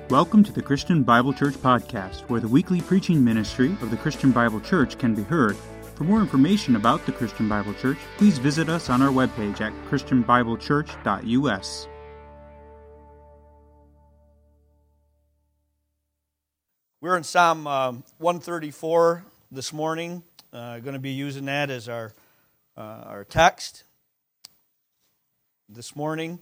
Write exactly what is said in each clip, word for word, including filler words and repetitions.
Welcome to the Christian Bible Church Podcast, where the weekly preaching ministry of the Christian Bible Church can be heard. For more information about the Christian Bible Church, please visit us on our webpage at christian bible church dot u s. We're in Psalm uh, one thirty-four this morning. Uh, going to be using that as our uh, our text this morning.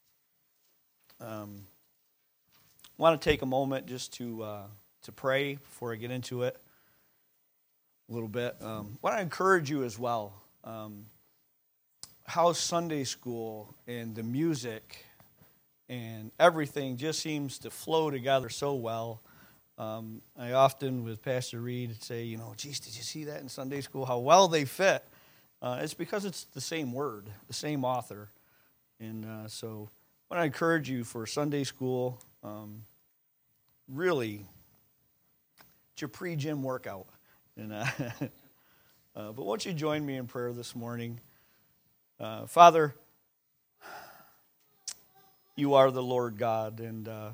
Um, I want to take a moment just to uh, to pray before I get into it a little bit. Um, I want to encourage you as well. Um, how Sunday school and the music and everything just seems to flow together so well. Um, I often, with Pastor Reed, say, you know, geez, did you see that in Sunday school? How well they fit. Uh, it's because it's the same word, the same author. And uh, so I want to encourage you for Sunday school. Um, really, it's your pre-gym workout. And, uh, uh, but won't you join me in prayer this morning? Uh, Father, you are the Lord God, and uh,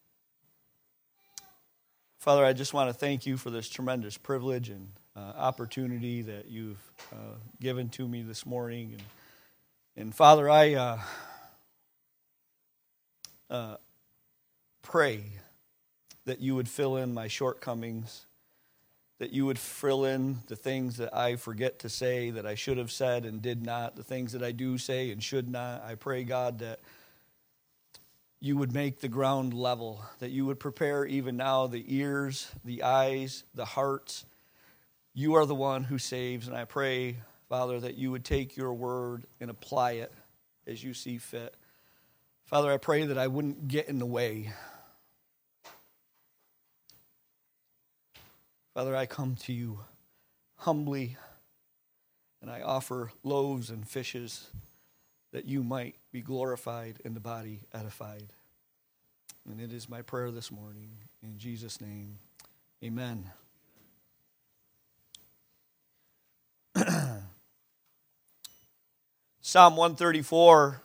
Father, I just want to thank you for this tremendous privilege and uh, opportunity that you've uh, given to me this morning. And, and Father, I uh, uh, pray that you would fill in my shortcomings, that you would fill in the things that I forget to say, that I should have said and did not, the things that I do say and should not. I pray, God, that you would make the ground level, that you would prepare even now the ears, the eyes, the hearts. You are the one who saves, and I pray, Father, that you would take your word and apply it as you see fit. Father, I pray that I wouldn't get in the way. Father, I come to you humbly, and I offer loaves and fishes that you might be glorified and the body edified. And it is my prayer this morning. In Jesus' name, amen. Psalm one thirty-four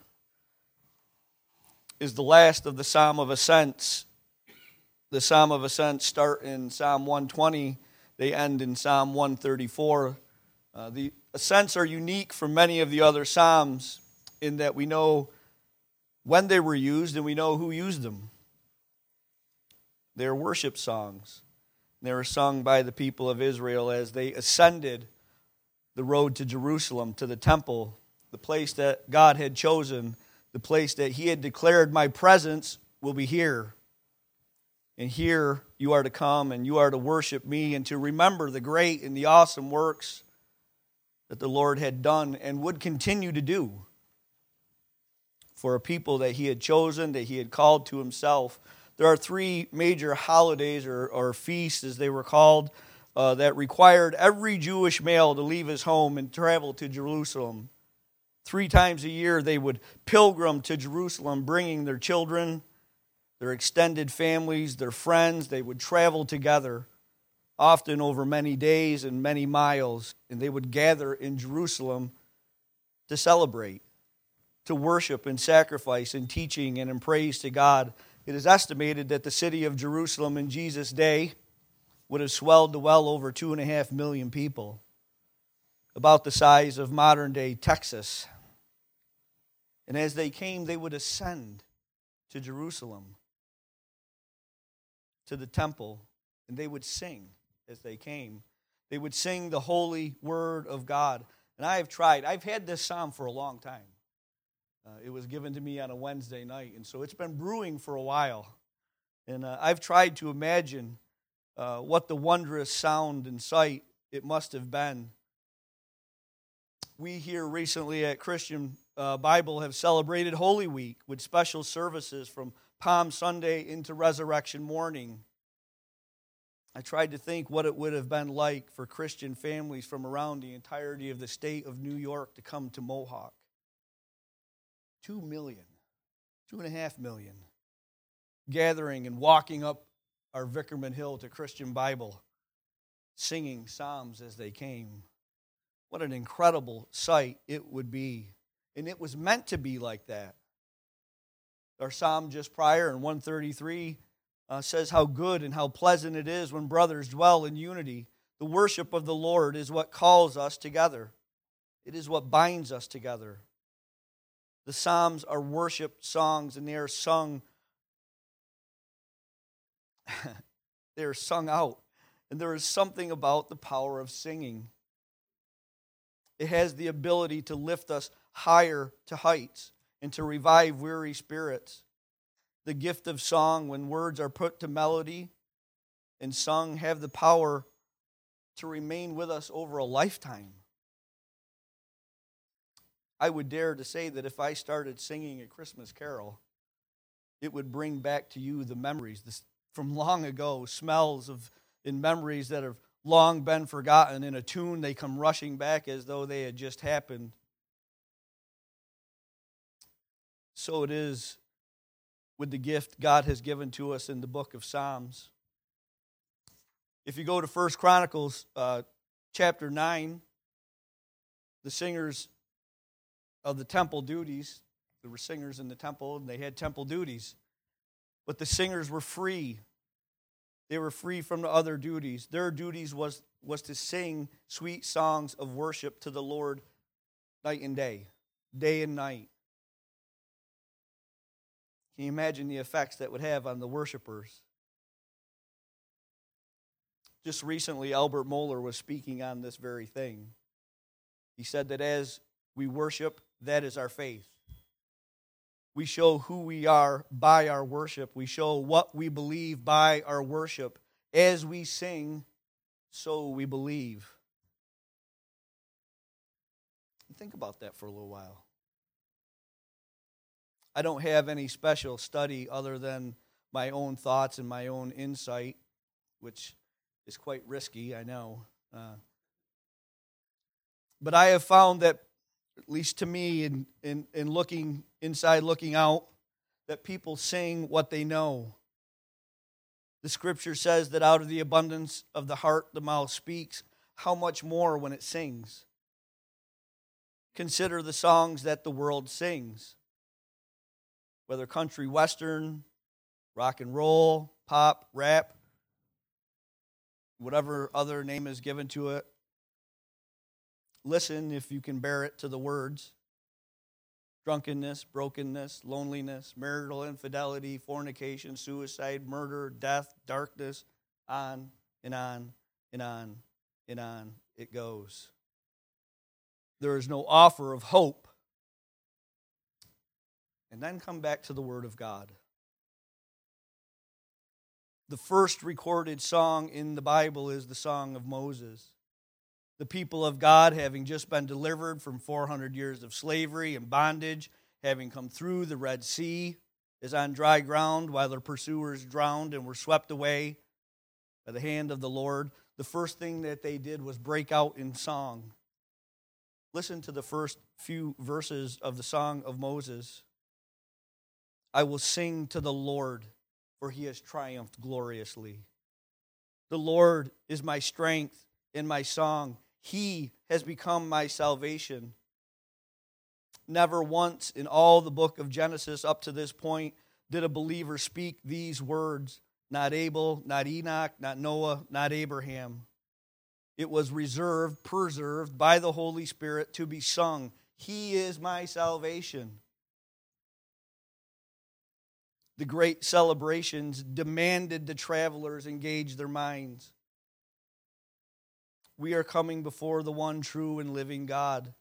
is the last of the Psalm of Ascents. The Psalm of Ascents start in Psalm one twenty. They end in Psalm one thirty-four. Uh, the Ascents are unique from many of the other Psalms in that we know when they were used and we know who used them. They're worship songs. They were sung by the people of Israel as they ascended the road to Jerusalem, to the temple, the place that God had chosen, the place that he had declared, my presence will be here. And here you are to come and you are to worship me and to remember the great and the awesome works that the Lord had done and would continue to do for a people that he had chosen, that he had called to himself. There are three major holidays or, or feasts, as they were called, uh, that required every Jewish male to leave his home and travel to Jerusalem. Three times a year they would pilgrim to Jerusalem, bringing their children, their extended families, their friends. They would travel together, often over many days and many miles, and they would gather in Jerusalem to celebrate, to worship and sacrifice in teaching and in praise to God. It is estimated that the city of Jerusalem in Jesus' day would have swelled to well over two and a half million people, about the size of modern-day Texas. And as they came, they would ascend to Jerusalem, to the temple, and they would sing as they came. They would sing the holy word of God. And I have tried. I've had this psalm for a long time. Uh, it was given to me on a Wednesday night, and so it's been brewing for a while. And uh, I've tried to imagine uh, what the wondrous sound and sight it must have been. We here recently at Christian uh, Bible have celebrated Holy Week with special services from Palm Sunday into Resurrection morning. I tried to think what it would have been like for Christian families from around the entirety of the state of New York to come to Mohawk. Two million, two and a half million, gathering and walking up our Vickerman Hill to Christian Bible, singing psalms as they came. What an incredible sight it would be. And it was meant to be like that. Our psalm just prior in one thirty-three uh, says how good and how pleasant it is when brothers dwell in unity. The worship of the Lord is what calls us together. It is what binds us together. The Psalms are worship songs, and they are sung they are sung out. And there is something about the power of singing. It has the ability to lift us higher to heights and to revive weary spirits. The gift of song, when words are put to melody and sung, have the power to remain with us over a lifetime. I would dare to say that if I started singing a Christmas carol, it would bring back to you the memories from long ago, smells of and memories that have long been forgotten. In a tune, they come rushing back as though they had just happened. So it is with the gift God has given to us in the book of Psalms. If you go to First Chronicles uh, chapter nine, the singers of the temple duties, there were singers in the temple, and they had temple duties. But the singers were free. They were free from the other duties. Their duties was, was to sing sweet songs of worship to the Lord night and day, day and night. Can you imagine the effects that would have on the worshipers? Just recently, Albert Mohler was speaking on this very thing. He said that as we worship, that is our faith. We show who we are by our worship. We show what we believe by our worship. As we sing, so we believe. Think about that for a little while. I don't have any special study other than my own thoughts and my own insight, which is quite risky, I know. Uh, but I have found that, at least to me, in, in, in looking inside, looking out, that people sing what they know. The scripture says that out of the abundance of the heart, the mouth speaks. How much more when it sings? Consider the songs that the world sings. Whether country, western, rock and roll, pop, rap, whatever other name is given to it. Listen, if you can bear it, to the words. Drunkenness, brokenness, loneliness, marital infidelity, fornication, suicide, murder, death, darkness, on and on and on and on it goes. There is no offer of hope. And then come back to the Word of God. The first recorded song in the Bible is the Song of Moses. The people of God, having just been delivered from four hundred years of slavery and bondage, having come through the Red Sea, is on dry ground while their pursuers drowned and were swept away by the hand of the Lord. The first thing that they did was break out in song. Listen to the first few verses of the Song of Moses. I will sing to the Lord, for he has triumphed gloriously. The Lord is my strength and my song. He has become my salvation. Never once in all the book of Genesis up to this point did a believer speak these words. Not Abel, not Enoch, not Noah, not Abraham. It was reserved, preserved by the Holy Spirit to be sung. He is my salvation. The great celebrations demanded the travelers engage their minds. We are coming before the one true and living God.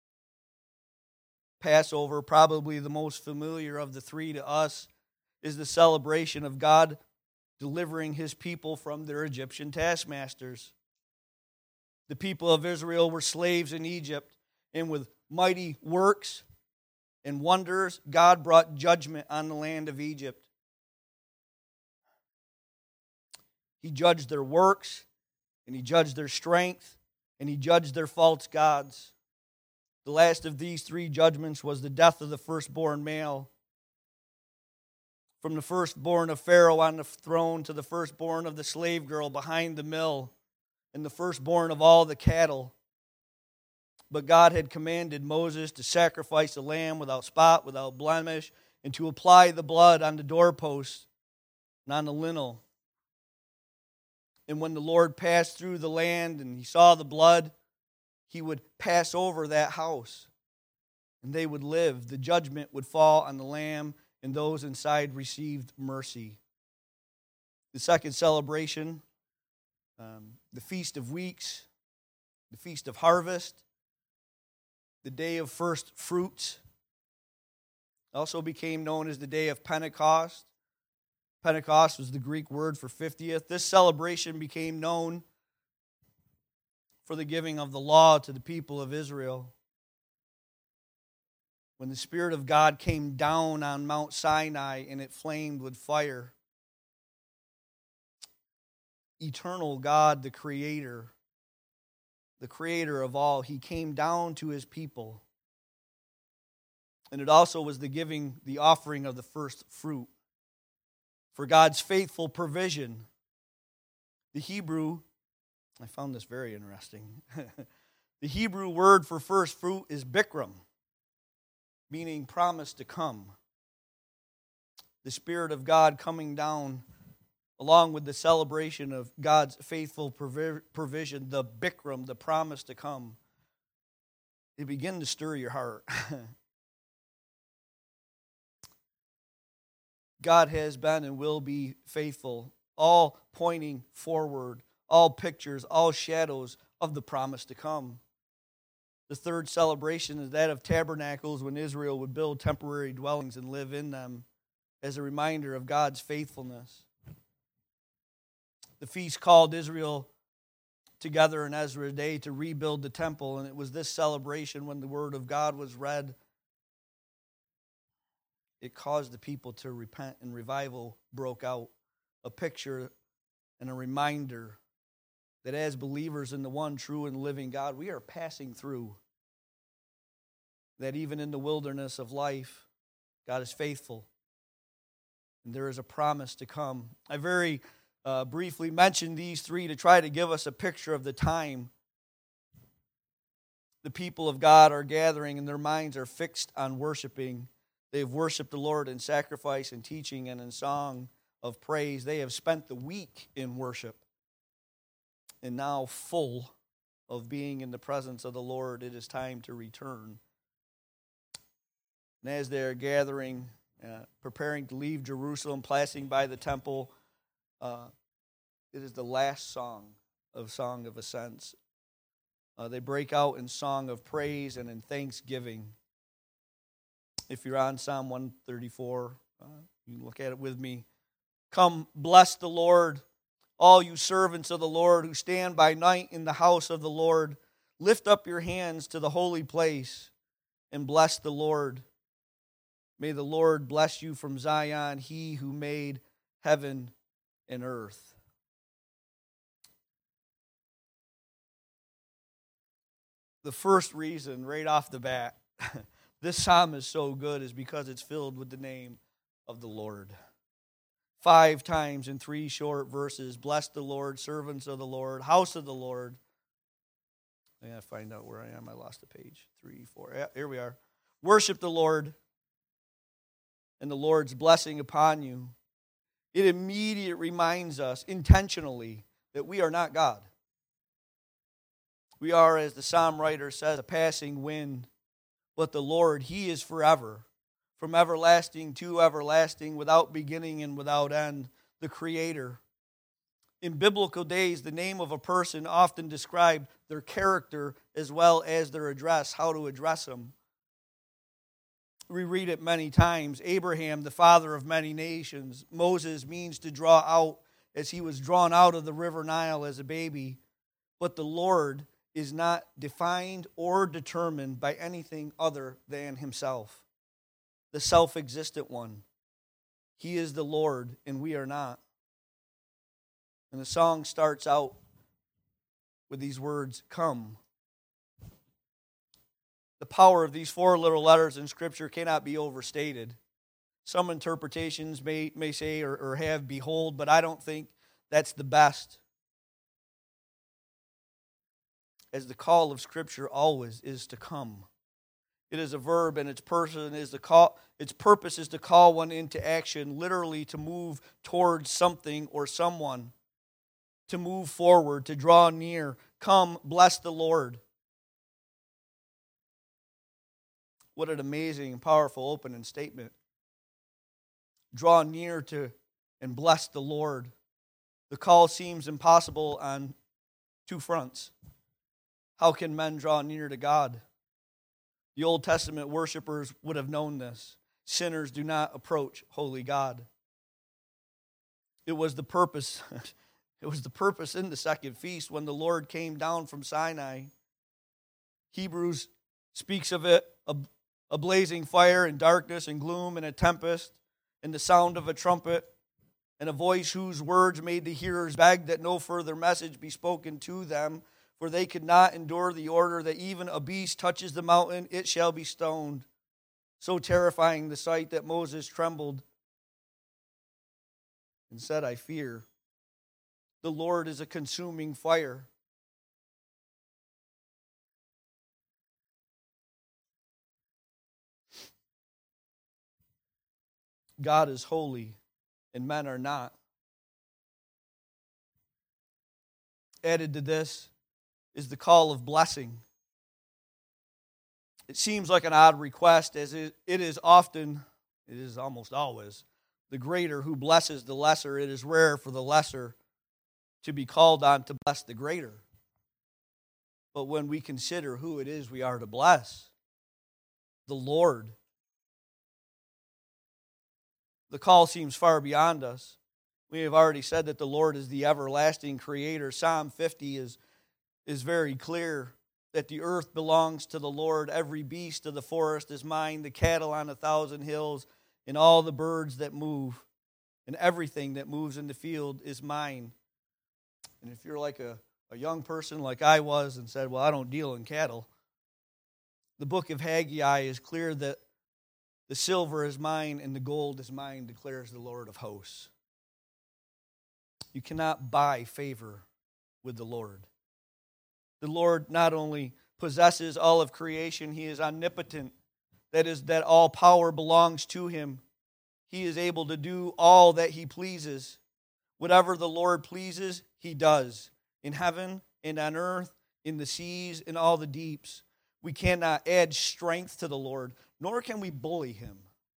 Passover, probably the most familiar of the three to us, is the celebration of God delivering his people from their Egyptian taskmasters. The people of Israel were slaves in Egypt, and with mighty works and wonders, God brought judgment on the land of Egypt. He judged their works, and he judged their strength, and he judged their false gods. The last of these three judgments was the death of the firstborn male. From the firstborn of Pharaoh on the throne to the firstborn of the slave girl behind the mill, and the firstborn of all the cattle. But God had commanded Moses to sacrifice a lamb without spot, without blemish, and to apply the blood on the doorposts. and on the lintel. And when the Lord passed through the land and he saw the blood, he would pass over that house, and they would live. The judgment would fall on the lamb, and those inside received mercy. The second celebration, um, the Feast of Weeks, the Feast of Harvest, the Day of First Fruits, also became known as the Day of Pentecost. Pentecost was the Greek word for fiftieth. This celebration became known for the giving of the law to the people of Israel. When the Spirit of God came down on Mount Sinai and it flamed with fire, eternal God, the Creator, the Creator of all, He came down to His people. And it also was the giving, the offering of the first fruit for God's faithful provision. The Hebrew, I found this very interesting. The Hebrew word for first fruit is bikram, meaning promise to come. The Spirit of God coming down along with the celebration of God's faithful provision, the bikram, the promise to come. It begin to stir your heart. God has been and will be faithful, all pointing forward, all pictures, all shadows of the promise to come. The third celebration is that of tabernacles, when Israel would build temporary dwellings and live in them as a reminder of God's faithfulness. The feast called Israel together in Ezra's day to rebuild the temple, and it was this celebration when the word of God was read. It caused the people to repent, and revival broke out. A picture and a reminder that as believers in the one true and living God, we are passing through. That even in the wilderness of life, God is faithful. And there is a promise to come. I very uh, briefly mentioned these three to try to give us a picture of the time the people of God are gathering and their minds are fixed on worshiping. They have worshiped the Lord in sacrifice and teaching and in song of praise. They have spent the week in worship. And now, full of being in the presence of the Lord, it is time to return. And as they are gathering, uh, preparing to leave Jerusalem, passing by the temple, uh, it is the last song of Song of Ascents. Uh, they break out in song of praise and in thanksgiving. If you're on Psalm one thirty-four, uh, you can look at it with me. Come, bless the Lord, all you servants of the Lord who stand by night in the house of the Lord. Lift up your hands to the holy place and bless the Lord. May the Lord bless you from Zion, He who made heaven and earth. The first reason, right off the bat, this psalm is so good is because it's filled with the name of the Lord. Five times in three short verses. Bless the Lord, servants of the Lord, house of the Lord. I gotta find out where I am. I lost the page. Three, four. Yeah, here we are. Worship the Lord and the Lord's blessing upon you. It immediately reminds us intentionally that we are not God. We are, as the psalm writer says, a passing wind. But the Lord, He is forever, from everlasting to everlasting, without beginning and without end, the Creator. In biblical days, the name of a person often described their character as well as their address, how to address them. We read it many times. Abraham, the father of many nations. Moses means to draw out, as he was drawn out of the river Nile as a baby. But the Lord is not defined or determined by anything other than Himself, the self-existent one. He is the Lord, and we are not. And the song starts out with these words, come. The power of these four little letters in Scripture cannot be overstated. Some interpretations may, may say or, or have behold, but I don't think that's the best. As the call of Scripture always is to come. It is a verb, and its person is to call. Its purpose is to call one into action, literally to move towards something or someone, to move forward, to draw near. Come, bless the Lord. What an amazing and powerful opening statement. Draw near to and bless the Lord. The call seems impossible on two fronts. How can men draw near to God? The Old Testament worshipers would have known this. Sinners do not approach holy God. It was the purpose, it was the purpose in the second feast when the Lord came down from Sinai. Hebrews speaks of it, a, a blazing fire and darkness and gloom and a tempest and the sound of a trumpet and a voice whose words made the hearers beg that no further message be spoken to them, for they could not endure the order that even a beast touches the mountain, it shall be stoned. So terrifying the sight that Moses trembled and said, I fear. The Lord is a consuming fire. God is holy, and men are not. Added to this is the call of blessing. It seems like an odd request, as it is often, it is almost always, the greater who blesses the lesser. It is rare for the lesser to be called on to bless the greater. But when we consider who it is we are to bless, the Lord, the call seems far beyond us. We have already said that the Lord is the everlasting creator. Psalm fifty is, is very clear that the earth belongs to the Lord. Every beast of the forest is mine, the cattle on a thousand hills, and all the birds that move, and everything that moves in the field is mine. And if you're like a, a young person like I was and said, well, I don't deal in cattle, the book of Haggai is clear that the silver is mine and the gold is mine, declares the Lord of hosts. You cannot buy favor with the Lord. The Lord not only possesses all of creation, He is omnipotent. That is, that all power belongs to Him. He is able to do all that He pleases. Whatever the Lord pleases, He does. In heaven and on earth, in the seas, in all the deeps. We cannot add strength to the Lord, nor can we bully Him.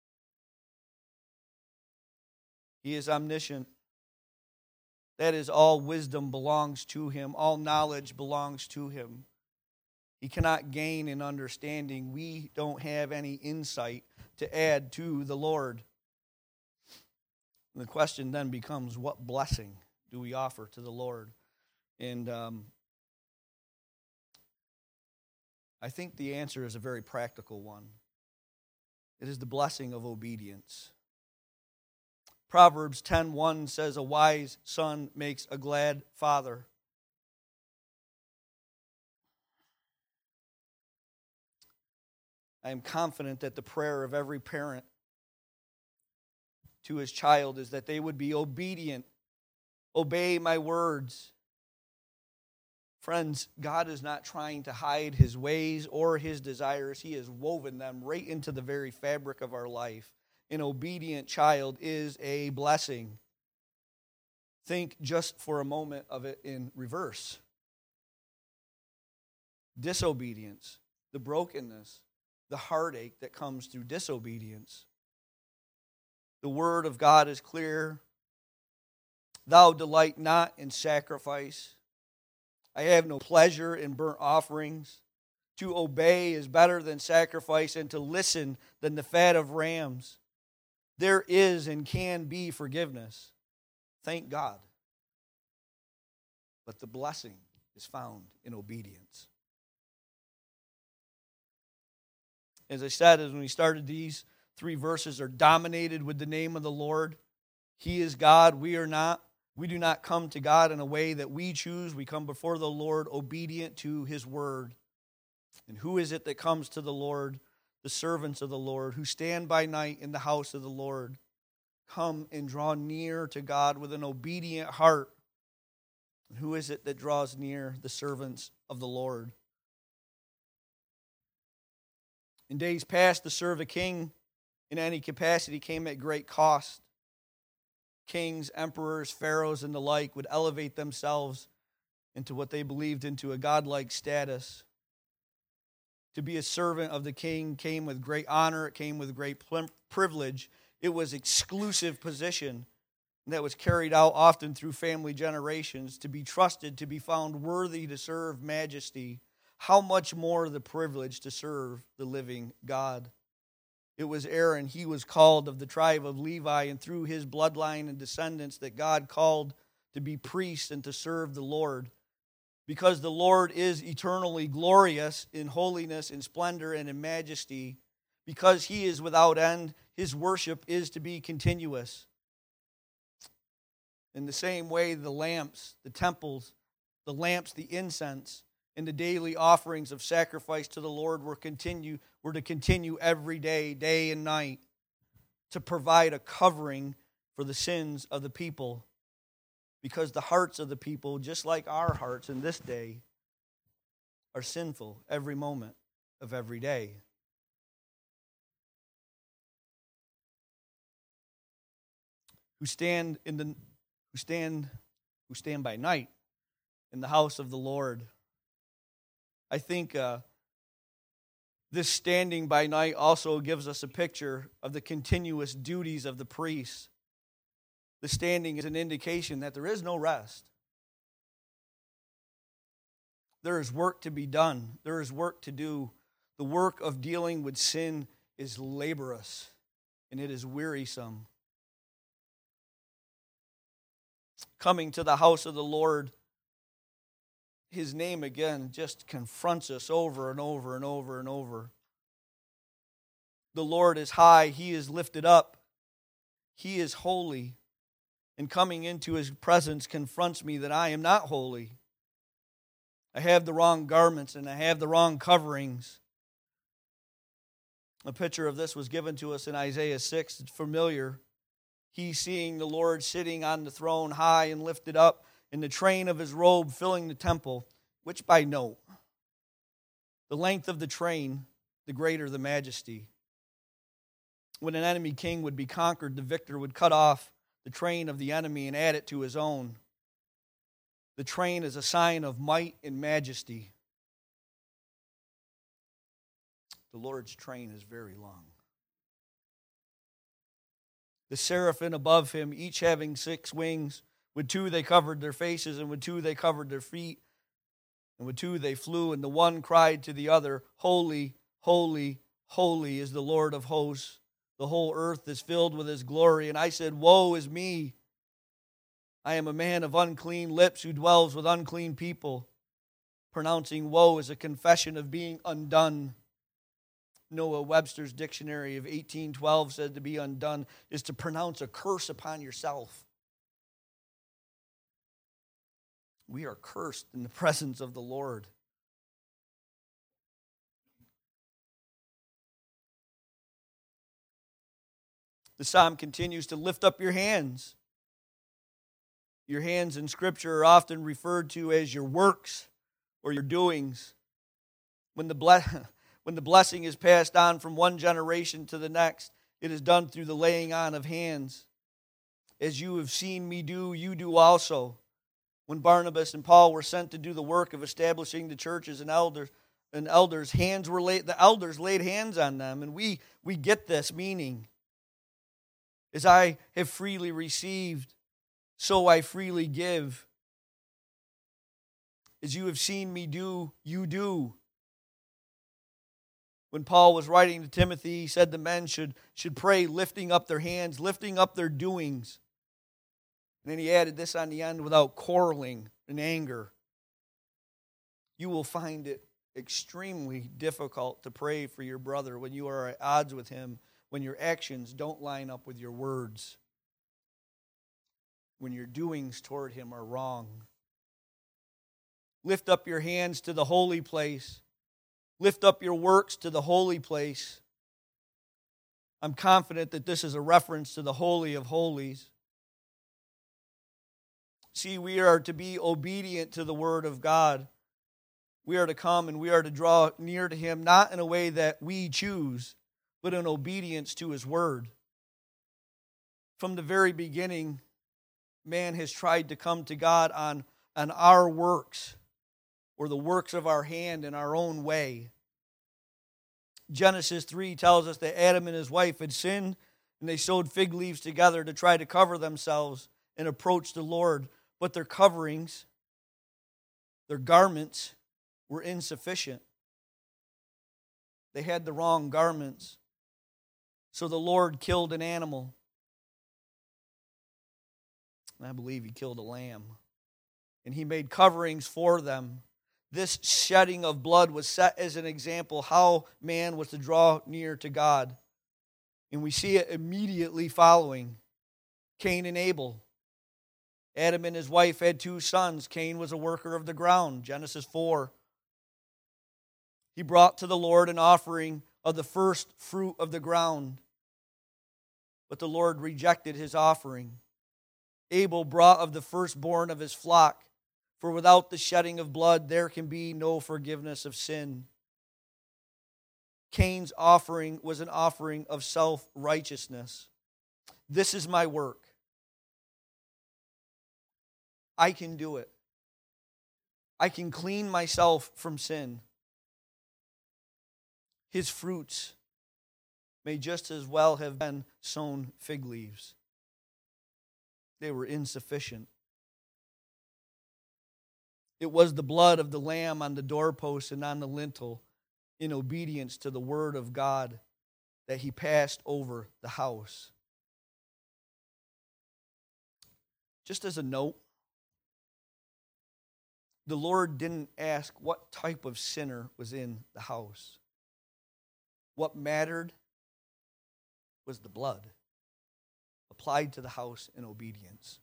He is omniscient. That is, all wisdom belongs to Him. All knowledge belongs to Him. He cannot gain in understanding. We don't have any insight to add to the Lord. And the question then becomes, what blessing do we offer to the Lord? And um, I think the answer is a very practical one. It is the blessing of obedience. Proverbs ten one says, a wise son makes a glad father. I am confident that the prayer of every parent to his child is that they would be obedient. Obey my words. Friends, God is not trying to hide His ways or His desires. He has woven them right into the very fabric of our life. An obedient child is a blessing. Think just for a moment of it in reverse. Disobedience, the brokenness, the heartache that comes through disobedience. The word of God is clear. Thou delight not in sacrifice. I have no pleasure in burnt offerings. To obey is better than sacrifice, and to listen than the fat of rams. There is and can be forgiveness. Thank God. But the blessing is found in obedience. As I said, as when we started, these three verses are dominated with the name of the Lord. He is God, we are not. We do not come to God in a way that we choose. We come before the Lord obedient to His word. And who is it that comes to the Lord? The servants of the Lord, who stand by night in the house of the Lord. Come and draw near to God with an obedient heart. And who is it that draws near? The servants of the Lord. In days past, to serve a king in any capacity came at great cost. Kings, emperors, pharaohs, and the like would elevate themselves into what they believed into a godlike status. To be a servant of the king came with great honor. It came with great privilege. It was exclusive position that was carried out often through family generations. To be trusted, to be found worthy to serve majesty. How much more the privilege to serve the living God. It was Aaron, he was called of the tribe of Levi, and through his bloodline and descendants that God called to be priests and to serve the Lord. Because the Lord is eternally glorious in holiness, in splendor, and in majesty. Because he is without end, his worship is to be continuous. In the same way, the lamps, the temples, the lamps, the incense, and the daily offerings of sacrifice to the Lord were continue were to continue every day, day and night, to provide a covering for the sins of the people. Because the hearts of the people, just like our hearts in this day, are sinful every moment of every day. Who stand in the who stand who stand by night in the house of the Lord. I think uh, this standing by night also gives us a picture of the continuous duties of the priests. The standing is an indication that there is no rest. There is work to be done. There is work to do. The work of dealing with sin is laborious, and it is wearisome. Coming to the house of the Lord, his name again just confronts us over and over and over and over. The Lord is high, he is lifted up, he is holy. And coming into his presence confronts me that I am not holy. I have the wrong garments and I have the wrong coverings. A picture of this was given to us in Isaiah six. It's familiar. He, seeing the Lord sitting on the throne high and lifted up, in the train of his robe filling the temple, which by note, the length of the train, the greater the majesty. When an enemy king would be conquered, the victor would cut off the train of the enemy and add it to his own. The train is a sign of might and majesty. The Lord's train is very long. The seraphim above him, each having six wings, with two they covered their faces, and with two they covered their feet, and with two they flew, and the one cried to the other, Holy, holy, holy is the Lord of hosts. The whole earth is filled with his glory. And I said, Woe is me! I am a man of unclean lips who dwells with unclean people. Pronouncing woe is a confession of being undone. Noah Webster's dictionary of eighteen twelve said to be undone is to pronounce a curse upon yourself. We are cursed in the presence of the Lord. The psalm continues to lift up your hands. Your hands in Scripture are often referred to as your works or your doings. When the ble- when the blessing is passed on from one generation to the next, it is done through the laying on of hands. As you have seen me do, you do also. When Barnabas and Paul were sent to do the work of establishing the churches and elders, and elders, hands were laid. The elders laid hands on them, and we we get this meaning. As I have freely received, so I freely give. As you have seen me do, you do. When Paul was writing to Timothy, he said the men should, should pray lifting up their hands, lifting up their doings. And then he added this on the end, without quarreling and anger. You will find it extremely difficult to pray for your brother when you are at odds with him, when your actions don't line up with your words, when your doings toward him are wrong. Lift up your hands to the holy place. Lift up your works to the holy place. I'm confident that this is a reference to the Holy of Holies. See, we are to be obedient to the Word of God. we are to come and we are to draw near to him, not in a way that we choose, but in obedience to his word. From the very beginning, man has tried to come to God on, on our works, or the works of our hand in our own way. Genesis three tells us that Adam and his wife had sinned, and they sewed fig leaves together to try to cover themselves and approach the Lord. But their coverings, their garments, were insufficient. They had the wrong garments. So the Lord killed an animal. I believe he killed a lamb. And he made coverings for them. This shedding of blood was set as an example how man was to draw near to God. And we see it immediately following Cain and Abel. Adam and his wife had two sons. Cain was a worker of the ground, Genesis four. He brought to the Lord an offering of the first fruit of the ground. But the Lord rejected his offering. Abel brought of the firstborn of his flock, for without the shedding of blood there can be no forgiveness of sin. Cain's offering was an offering of self-righteousness. This is my work. I can do it. I can clean myself from sin. His fruits may just as well have been sown fig leaves. They were insufficient. It was the blood of the lamb on the doorpost and on the lintel, in obedience to the word of God, that he passed over the house. Just as a note, the Lord didn't ask what type of sinner was in the house. What mattered was the blood applied to the house in obedience.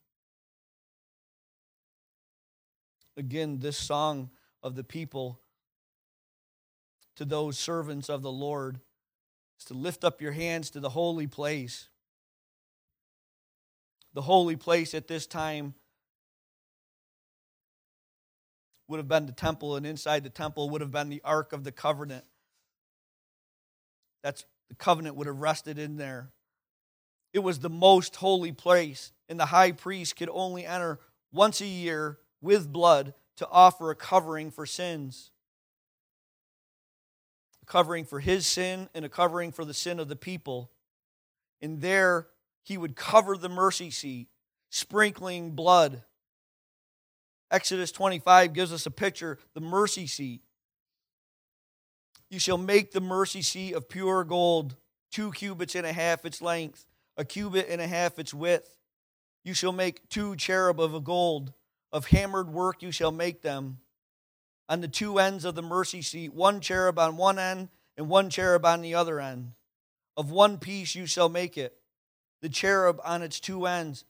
Again, this song of the people to those servants of the Lord is to lift up your hands to the holy place. The holy place at this time would have been the temple, and inside the temple would have been the Ark of the Covenant. That's the covenant would have rested in there. It was the most holy place, and the high priest could only enter once a year with blood to offer a covering for sins. A covering for his sin and a covering for the sin of the people. And there he would cover the mercy seat, sprinkling blood. Exodus twenty-five gives us a picture, the mercy seat. You shall make the mercy seat of pure gold, two cubits and a half its length, a cubit and a half its width. You shall make two cherub of gold. Of hammered work you shall make them. On the two ends of the mercy seat, one cherub on one end and one cherub on the other end. Of one piece you shall make it, the cherub on its two ends.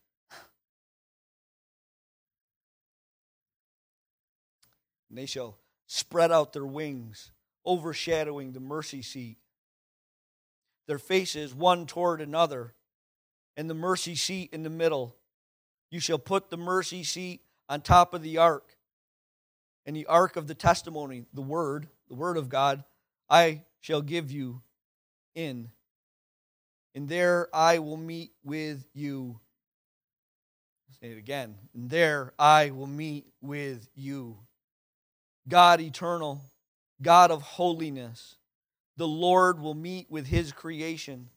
And they shall spread out their wings, overshadowing the mercy seat. Their faces one toward another, and the mercy seat in the middle. You shall put the mercy seat on top of the ark, and the ark of the testimony, the word, the word of God, I shall give you in. And there I will meet with you. Say it again. And there I will meet with you. God eternal, God of holiness, the Lord will meet with his creation.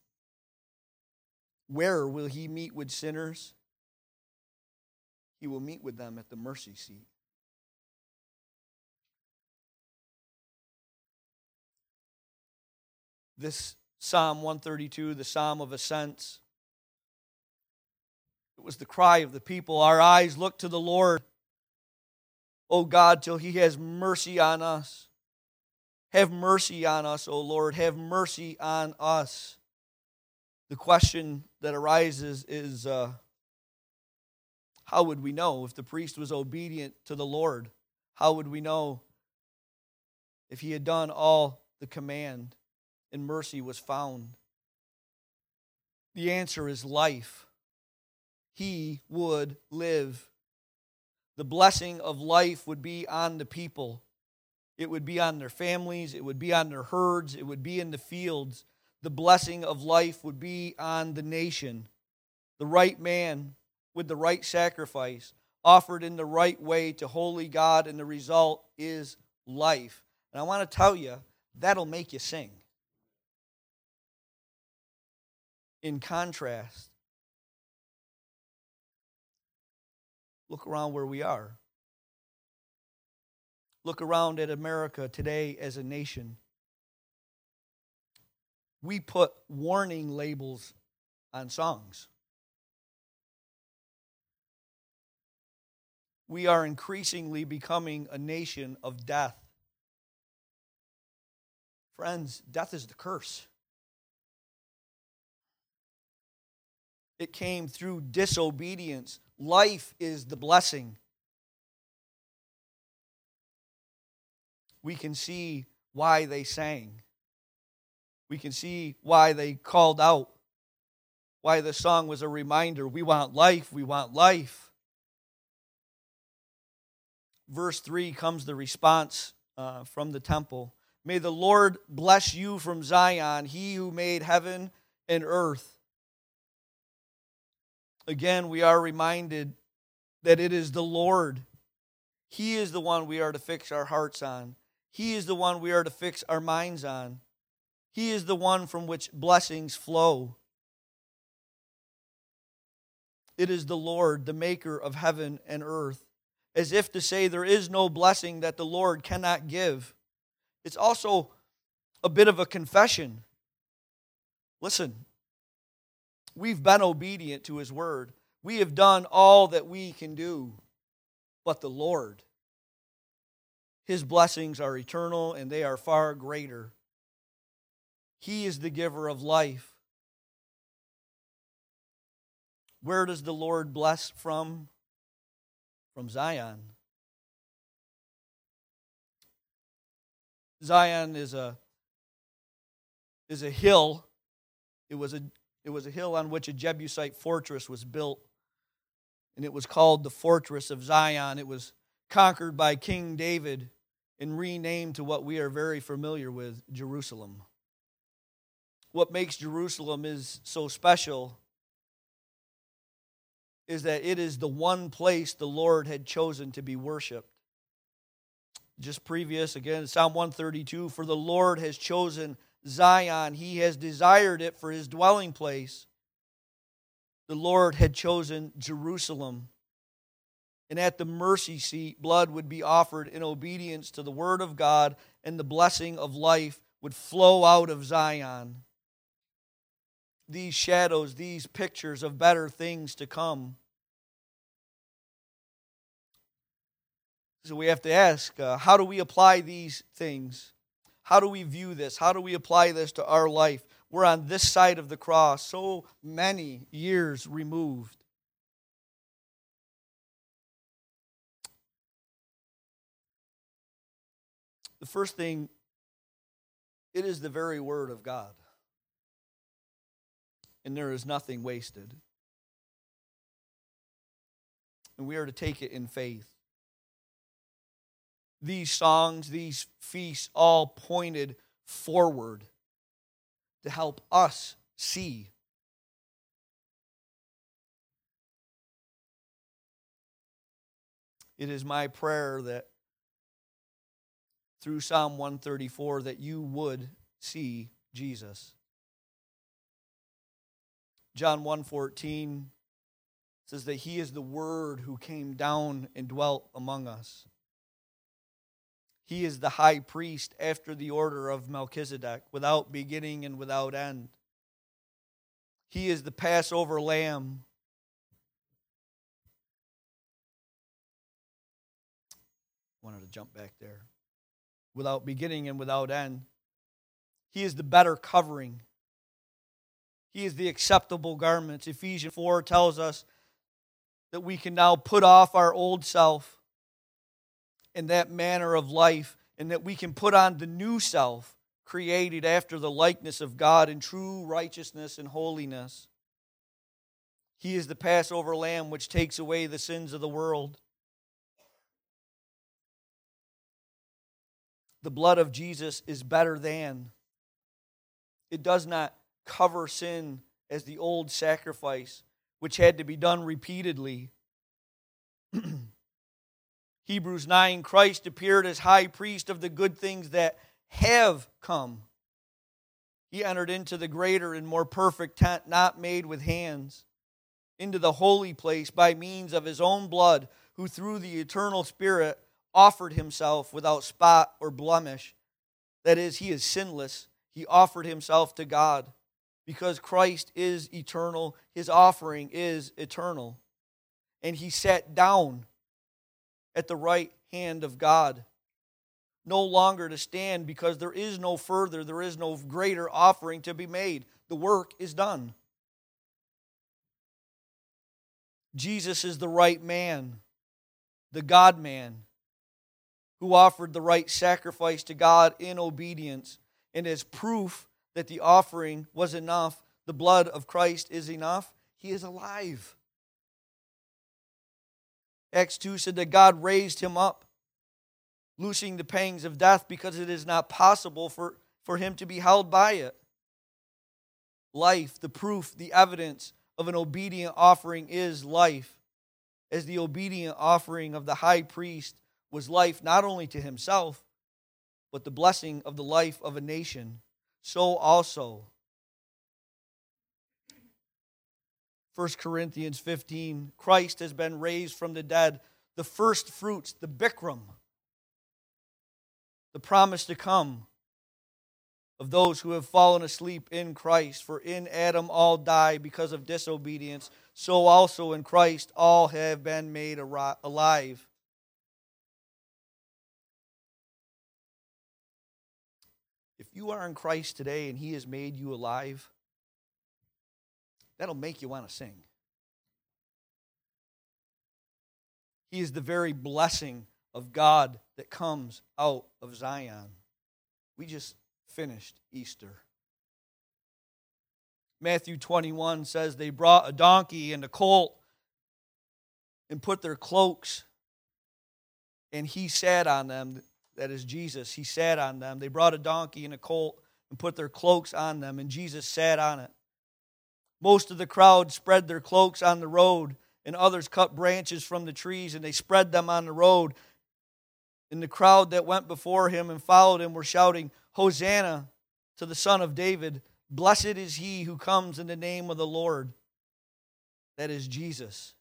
Where will he meet with sinners? He will meet with them at the mercy seat. This Psalm one thirty-two, the Psalm of Ascents, it was the cry of the people. Our eyes look to the Lord, O God, till he has mercy on us. Have mercy on us, O Lord. Have mercy on us. The question that arises is, uh, how would we know if the priest was obedient to the Lord? How would we know if he had done all the command and mercy was found? The answer is life. He would live. The blessing of life would be on the people. It would be on their families. It would be on their herds. It would be in the fields. The blessing of life would be on the nation. The right man with the right sacrifice, offered in the right way to holy God, and the result is life. And I want to tell you, that'll make you sing. In contrast, look around where we are. Look around at America today as a nation. We put warning labels on songs. We are increasingly becoming a nation of death. Friends, death is the curse. It came through disobedience. Life is the blessing. We can see why they sang. We can see why they called out. Why the song was a reminder. We want life. We want life. Verse three comes the response uh, from the temple. May the Lord bless you from Zion, he who made heaven and earth. Again, we are reminded that it is the Lord. He is the one we are to fix our hearts on. He is the one we are to fix our minds on. He is the one from which blessings flow. It is the Lord, the maker of heaven and earth. As if to say there is no blessing that the Lord cannot give. It's also a bit of a confession. Listen, we've been obedient to His word. We have done all that we can do. But the Lord, His blessings are eternal and they are far greater. He is the giver of life. Where does the Lord bless from? From Zion. Zion is a is a hill. It was a it was a hill on which a Jebusite fortress was built, and it was called the Fortress of Zion. It was conquered by King David and renamed to what we are very familiar with, Jerusalem. What makes Jerusalem is so special is that it is the one place the Lord had chosen to be worshiped. Just previous, again, Psalm one thirty-two, for the Lord has chosen Zion. He has desired it for His dwelling place. The Lord had chosen Jerusalem. And at the mercy seat, blood would be offered in obedience to the word of God, and the blessing of life would flow out of Zion. These shadows, these pictures of better things to come. So we have to ask, uh, how do we apply these things? How do we view this? How do we apply this to our life? We're on this side of the cross, so many years removed. The first thing, it is the very word of God. And there is nothing wasted. And we are to take it in faith. These songs, these feasts all pointed forward to help us see. It is my prayer that through Psalm one thirty-four that you would see Jesus. John one fourteen says that He is the Word who came down and dwelt among us. He is the high priest after the order of Melchizedek, without beginning and without end. He is the Passover lamb. I wanted to jump back there. Without beginning and without end. He is the better covering. He is the acceptable garments. Ephesians four tells us that we can now put off our old self in that manner of life, and that we can put on the new self, created after the likeness of God in true righteousness and holiness. He is the Passover lamb which takes away the sins of the world. The blood of Jesus is better than. It does not cover sin as the old sacrifice, which had to be done repeatedly. Hebrews nine, Christ appeared as high priest of the good things that have come. He entered into the greater and more perfect tent, not made with hands, into the holy place by means of his own blood, who through the eternal Spirit offered himself without spot or blemish. That is, he is sinless. He offered himself to God. Because Christ is eternal, his offering is eternal. And he sat down at the right hand of God, no longer to stand, because there is no further, there is no greater offering to be made. The work is done. Jesus is the right man, the God-man, who offered the right sacrifice to God in obedience. And as proof that the offering was enough, the blood of Christ is enough, he is alive. Acts two said that God raised him up, loosing the pangs of death, because it is not possible for, for him to be held by it. Life, the proof, the evidence of an obedient offering is life, as the obedient offering of the high priest was life not only to himself, but the blessing of the life of a nation. So also, First Corinthians fifteen, Christ has been raised from the dead, the first fruits, the Bikram, the promise to come of those who have fallen asleep in Christ. For in Adam all die because of disobedience, so also in Christ all have been made alive. If you are in Christ today and he has made you alive, that'll make you want to sing. He is the very blessing of God that comes out of Zion. We just finished Easter. Matthew twenty-one says they brought a donkey and a colt and put their cloaks, and he sat on them. That is Jesus. He sat on them. They brought a donkey and a colt and put their cloaks on them, and Jesus sat on it. Most of the crowd spread their cloaks on the road, and others cut branches from the trees, and they spread them on the road. And the crowd that went before him and followed him were shouting, Hosanna to the Son of David. Blessed is he who comes in the name of the Lord. That is Jesus.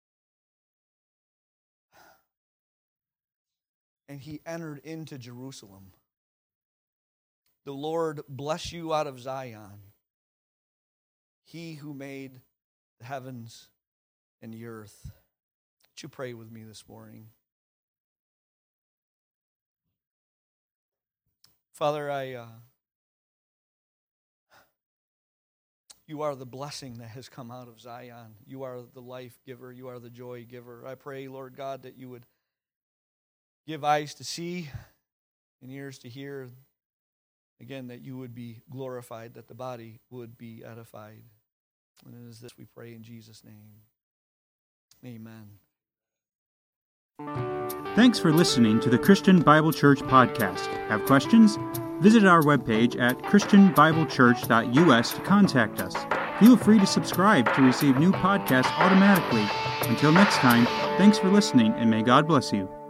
And he entered into Jerusalem. The Lord bless you out of Zion, he who made the heavens and the earth. Would you pray with me this morning? Father, I, uh, you are the blessing that has come out of Zion. You are the life giver. You are the joy giver. I pray, Lord God, that you would give eyes to see and ears to hear. Again, that you would be glorified, that the body would be edified. And it is this we pray in Jesus' name. Amen. Thanks for listening to the Christian Bible Church podcast. Have questions? Visit our webpage at christian bible church dot u s to contact us. Feel free to subscribe to receive new podcasts automatically. Until next time, thanks for listening, and may God bless you.